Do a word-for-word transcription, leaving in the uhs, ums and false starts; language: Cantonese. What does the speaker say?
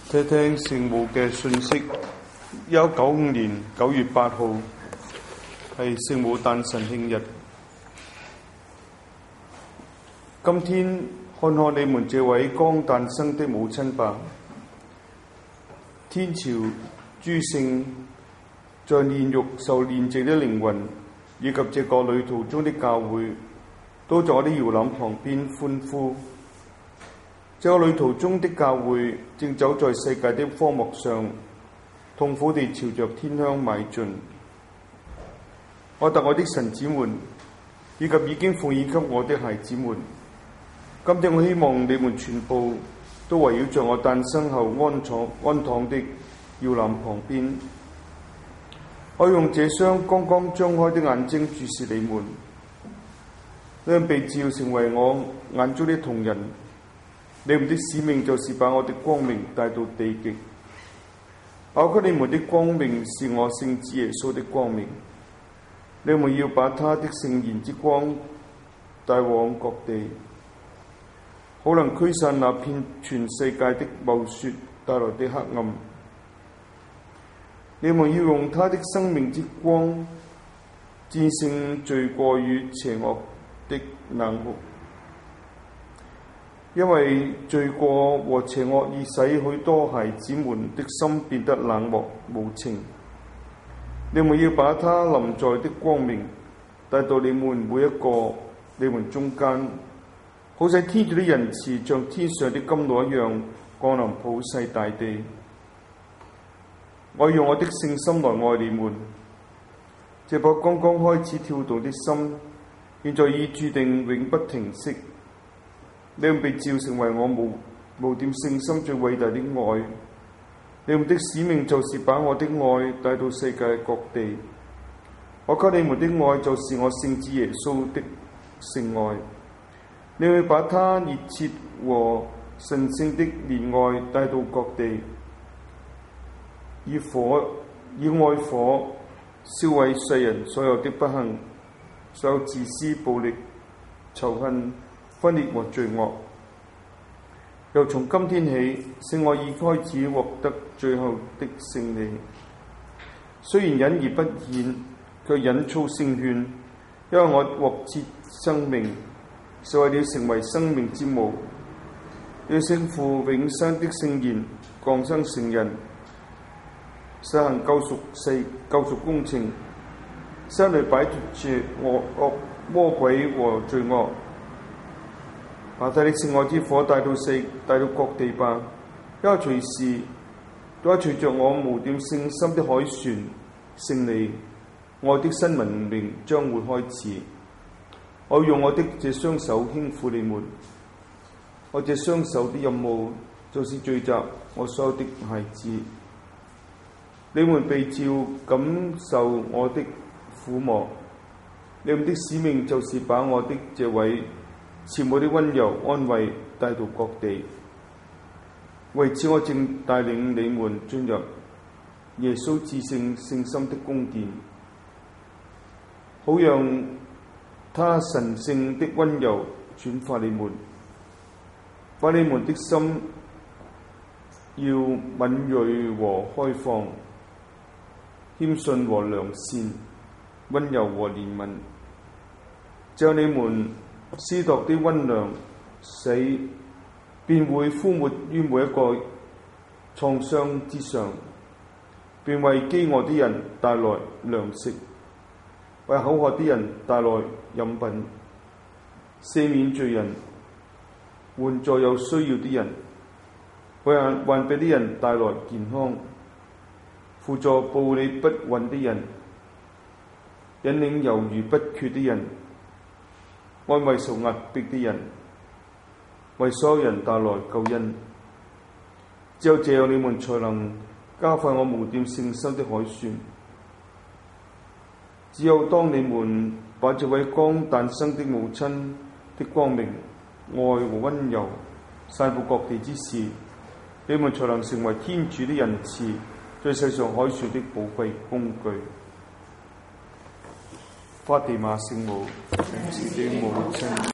聽聽聖母嘅訊息。一九九五年九月八號係聖母誕辰慶日。今天看看你們這位剛誕生的母親吧。天朝諸聖在煉獄受煉淨的靈魂，以及這個旅途中的教會，都在我的搖籃旁邊歡呼。這個旅途中的教會正走在世界的荒漠上，痛苦地朝着天鄉邁進。我特愛的神子們，以及已經奉獻給我的孩子們，今天我希望你們全部都圍繞在我誕生後安躺安躺的搖籃旁邊。我用這雙剛剛張開的眼睛注視你們，你們被召成為我眼中的瞳人。你們的使命就是把我的光明帶到地極。我給你們的光明是我聖子耶穌的光明，你們要把他的聖言之光帶往各地，好能驅散那片全世界的謬說帶來的黑暗。你們要用他的生命之光戰勝罪過與邪惡的冷酷，因為罪過和邪惡已使許多孩子們的心變得冷漠無情。你們要把他臨在的光明帶到你們每一個你們中間，好使天主的仁慈像天上的甘露一樣降臨普世大地。我用我的聖心來愛你們，這顆剛剛開始跳動的心，現在已注定永不停息。你們被召成為我無無點聖心最偉大的愛，你們的使命就是把我的愛帶到世界各地。我給你們的愛就是我聖子耶穌的聖愛，你們把他熱切和神聖的憐愛帶到各地，以火以愛火燒毀世人所有的不幸，所有自私、暴力、仇恨、分裂和罪惡。由從今天起，聖愛已開始獲得最後的勝利。雖然隱而不顯，卻隱操聖勸，因為我獲賜生命，是為了成為生命之母，要聖父永生的聖言降生成人，實行救贖世救贖工程，使人類擺脫住惡惡魔鬼和罪惡。把他的聖愛之火帶到世帶到各地吧，因為隨時都係隨着我無點聖心的凱旋勝利，愛的新文明將會開始。我用我的這雙手輕撫你們，我這雙手的任務就是聚集我所有的孩子。你們被召感受我的撫摸，你們的使命就是把我的這位慈母的溫柔安慰帶到各地。為此，我正帶領你們進入耶穌至聖聖心的宮殿，好讓他神聖的溫柔轉化你們，把你們的心要敏銳和開放，謙遜和良善，溫柔和憐憫，只有你們施度的溫良，使便會敷抹於每一個創傷之上，便為飢餓的人帶來糧食，為口渴的人帶來飲品，赦免罪人，援助有需要的人，為患病的人帶來健康，輔助步履不穩的人，引領猶豫不決的人，安慰受壓迫的人，為所有人帶來救恩。只有這樣，你們才能加快我無點聖心的凱旋。只有當你們把這位剛誕生的母親的光明、愛和溫柔散佈各地之時，你們才能成為天主的仁慈在世上凱旋的寶貴工具。法蒂瑪聖母，仁慈的母親。